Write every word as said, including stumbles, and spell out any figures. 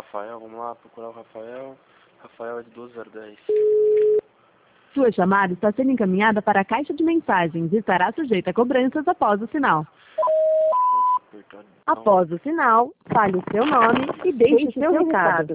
Rafael, vamos lá procurar o Rafael. Rafael é de doze zero dez. Sua chamada está sendo encaminhada para a caixa de mensagens e estará sujeita a cobranças após o sinal. Após o sinal, fale o seu nome e deixe o seu recado.